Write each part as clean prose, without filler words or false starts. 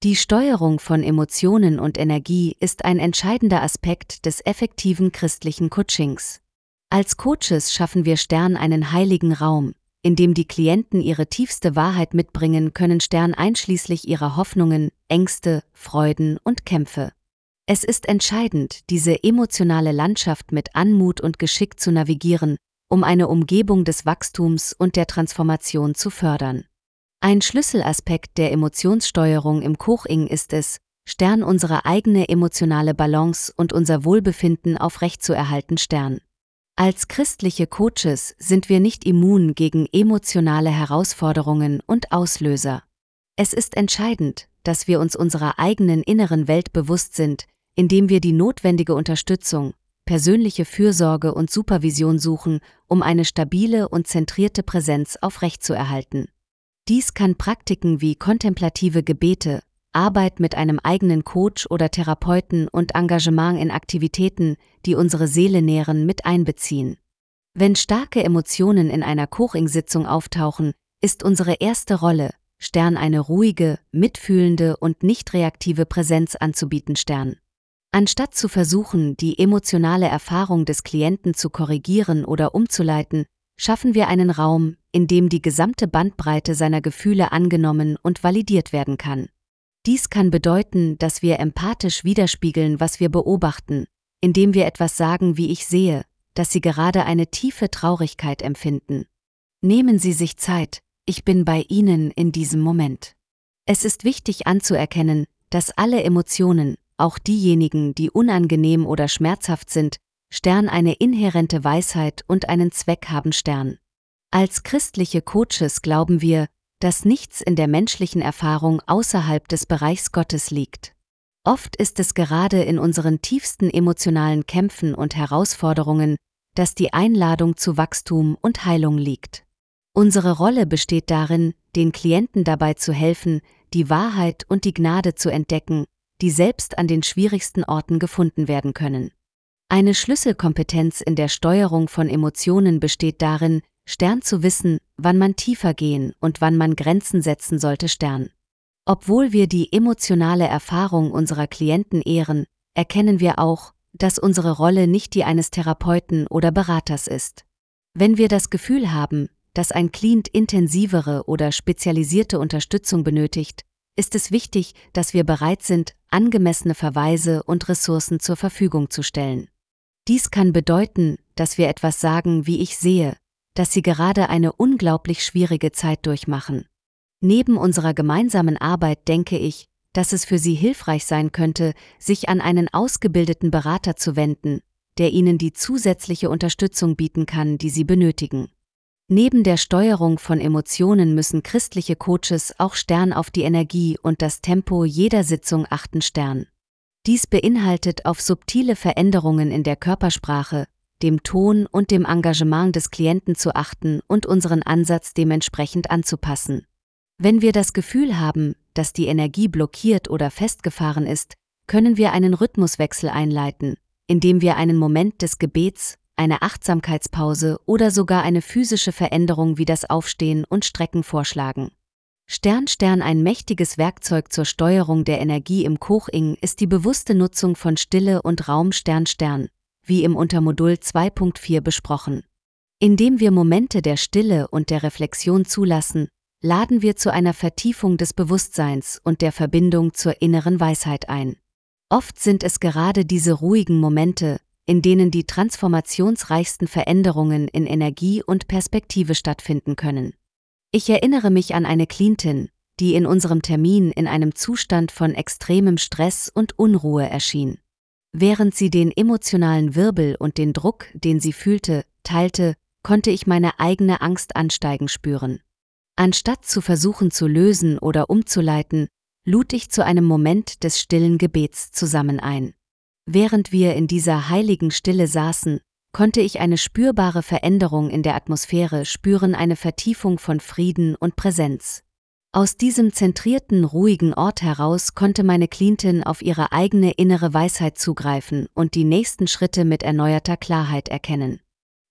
Die Steuerung von Emotionen und Energie ist ein entscheidender Aspekt des effektiven christlichen Coachings. Als Coaches schaffen wir Stern einen heiligen Raum, in dem die Klienten ihre tiefste Wahrheit mitbringen können, Stern einschließlich ihrer Hoffnungen, Ängste, Freuden und Kämpfe. Es ist entscheidend, diese emotionale Landschaft mit Anmut und Geschick zu navigieren, um eine Umgebung des Wachstums und der Transformation zu fördern. Ein Schlüsselaspekt der Emotionssteuerung im Coaching ist es, Stern unsere eigene emotionale Balance und unser Wohlbefinden aufrechtzuerhalten. Stern. Als christliche Coaches sind wir nicht immun gegen emotionale Herausforderungen und Auslöser. Es ist entscheidend, dass wir uns unserer eigenen inneren Welt bewusst sind, indem wir die notwendige Unterstützung, persönliche Fürsorge und Supervision suchen, um eine stabile und zentrierte Präsenz aufrechtzuerhalten. Dies kann Praktiken wie kontemplative Gebete, Arbeit mit einem eigenen Coach oder Therapeuten und Engagement in Aktivitäten, die unsere Seele nähren, mit einbeziehen. Wenn starke Emotionen in einer Coaching-Sitzung auftauchen, ist unsere erste Rolle, Stern eine ruhige, mitfühlende und nicht reaktive Präsenz anzubieten. Stern. Anstatt zu versuchen, die emotionale Erfahrung des Klienten zu korrigieren oder umzuleiten, schaffen wir einen Raum, in dem die gesamte Bandbreite seiner Gefühle angenommen und validiert werden kann. Dies kann bedeuten, dass wir empathisch widerspiegeln, was wir beobachten, indem wir etwas sagen wie „Ich sehe, dass Sie gerade eine tiefe Traurigkeit empfinden. Nehmen Sie sich Zeit, ich bin bei Ihnen in diesem Moment." Es ist wichtig anzuerkennen, dass alle Emotionen, auch diejenigen, die unangenehm oder schmerzhaft sind, Stern eine inhärente Weisheit und einen Zweck haben. Stern. Als christliche Coaches glauben wir, dass nichts in der menschlichen Erfahrung außerhalb des Bereichs Gottes liegt. Oft ist es gerade in unseren tiefsten emotionalen Kämpfen und Herausforderungen, dass die Einladung zu Wachstum und Heilung liegt. Unsere Rolle besteht darin, den Klienten dabei zu helfen, die Wahrheit und die Gnade zu entdecken, die selbst an den schwierigsten Orten gefunden werden können. Eine Schlüsselkompetenz in der Steuerung von Emotionen besteht darin, Stern zu wissen, wann man tiefer gehen und wann man Grenzen setzen sollte. Stern. Obwohl wir die emotionale Erfahrung unserer Klienten ehren, erkennen wir auch, dass unsere Rolle nicht die eines Therapeuten oder Beraters ist. Wenn wir das Gefühl haben, dass ein Klient intensivere oder spezialisierte Unterstützung benötigt, ist es wichtig, dass wir bereit sind, angemessene Verweise und Ressourcen zur Verfügung zu stellen. Dies kann bedeuten, dass wir etwas sagen wie „Ich sehe, dass Sie gerade eine unglaublich schwierige Zeit durchmachen. Neben unserer gemeinsamen Arbeit denke ich, dass es für Sie hilfreich sein könnte, sich an einen ausgebildeten Berater zu wenden, der Ihnen die zusätzliche Unterstützung bieten kann, die Sie benötigen." Neben der Steuerung von Emotionen müssen christliche Coaches auch Stern auf die Energie und das Tempo jeder Sitzung achten. Stern. Dies beinhaltet, auf subtile Veränderungen in der Körpersprache, dem Ton und dem Engagement des Klienten zu achten und unseren Ansatz dementsprechend anzupassen. Wenn wir das Gefühl haben, dass die Energie blockiert oder festgefahren ist, können wir einen Rhythmuswechsel einleiten, indem wir einen Moment des Gebets, eine Achtsamkeitspause oder sogar eine physische Veränderung wie das Aufstehen und Strecken vorschlagen. Stern. Ein mächtiges Werkzeug zur Steuerung der Energie im Coaching ist die bewusste Nutzung von Stille und Raum. Stern, wie im Untermodul 2.4 besprochen. Indem wir Momente der Stille und der Reflexion zulassen, laden wir zu einer Vertiefung des Bewusstseins und der Verbindung zur inneren Weisheit ein. Oft sind es gerade diese ruhigen Momente, in denen die transformationsreichsten Veränderungen in Energie und Perspektive stattfinden können. Ich erinnere mich an eine Klientin, die in unserem Termin in einem Zustand von extremem Stress und Unruhe erschien. Während sie den emotionalen Wirbel und den Druck, den sie fühlte, teilte, konnte ich meine eigene Angst ansteigen spüren. Anstatt zu versuchen zu lösen oder umzuleiten, lud ich zu einem Moment des stillen Gebets zusammen ein. Während wir in dieser heiligen Stille saßen, konnte ich eine spürbare Veränderung in der Atmosphäre spüren, eine Vertiefung von Frieden und Präsenz. Aus diesem zentrierten, ruhigen Ort heraus konnte meine Klientin auf ihre eigene innere Weisheit zugreifen und die nächsten Schritte mit erneuerter Klarheit erkennen.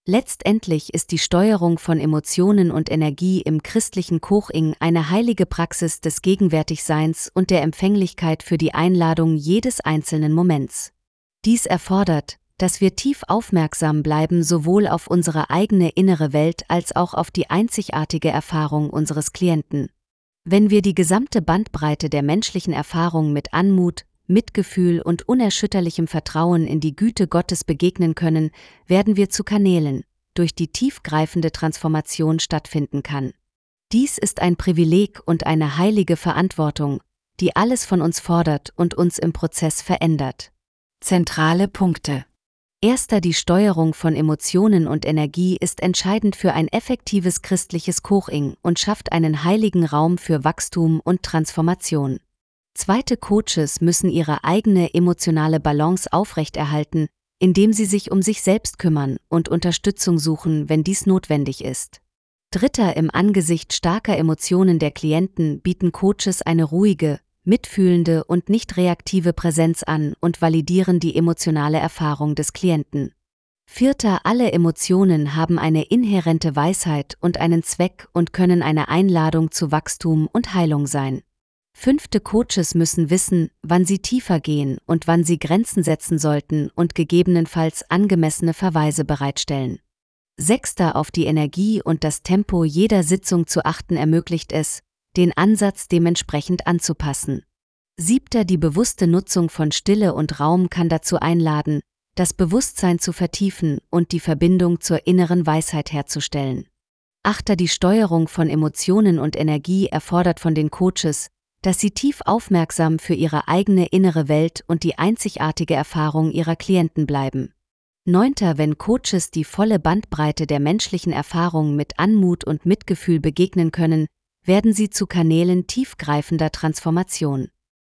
Letztendlich ist die Steuerung von Emotionen und Energie im christlichen Coaching eine heilige Praxis des Gegenwärtigseins und der Empfänglichkeit für die Einladung jedes einzelnen Moments. Dies erfordert, dass wir tief aufmerksam bleiben sowohl auf unsere eigene innere Welt als auch auf die einzigartige Erfahrung unseres Klienten. Wenn wir die gesamte Bandbreite der menschlichen Erfahrung mit Anmut, Mitgefühl und unerschütterlichem Vertrauen in die Güte Gottes begegnen können, werden wir zu Kanälen, durch die tiefgreifende Transformation stattfinden kann. Dies ist ein Privileg und eine heilige Verantwortung, die alles von uns fordert und uns im Prozess verändert. Zentrale Punkte. Erster: Die Steuerung von Emotionen und Energie ist entscheidend für ein effektives christliches Coaching und schafft einen heiligen Raum für Wachstum und Transformation. Zweite: Coaches müssen ihre eigene emotionale Balance aufrechterhalten, indem sie sich um sich selbst kümmern und Unterstützung suchen, wenn dies notwendig ist. Dritter: Im Angesicht starker Emotionen der Klienten bieten Coaches eine ruhige, mitfühlende und nicht reaktive Präsenz an und validieren die emotionale Erfahrung des Klienten. Vierter: Alle Emotionen haben eine inhärente Weisheit und einen Zweck und können eine Einladung zu Wachstum und Heilung sein. Fünfte: Coaches müssen wissen, wann sie tiefer gehen und wann sie Grenzen setzen sollten und gegebenenfalls angemessene Verweise bereitstellen. Sechster: Auf die Energie und das Tempo jeder Sitzung zu achten ermöglicht es, den Ansatz dementsprechend anzupassen. Siebter: Die bewusste Nutzung von Stille und Raum kann dazu einladen, das Bewusstsein zu vertiefen und die Verbindung zur inneren Weisheit herzustellen. Achter: Die Steuerung von Emotionen und Energie erfordert von den Coaches, dass sie tief aufmerksam für ihre eigene innere Welt und die einzigartige Erfahrung ihrer Klienten bleiben. Neunter: Wenn Coaches die volle Bandbreite der menschlichen Erfahrung mit Anmut und Mitgefühl begegnen können, werden sie zu Kanälen tiefgreifender Transformation.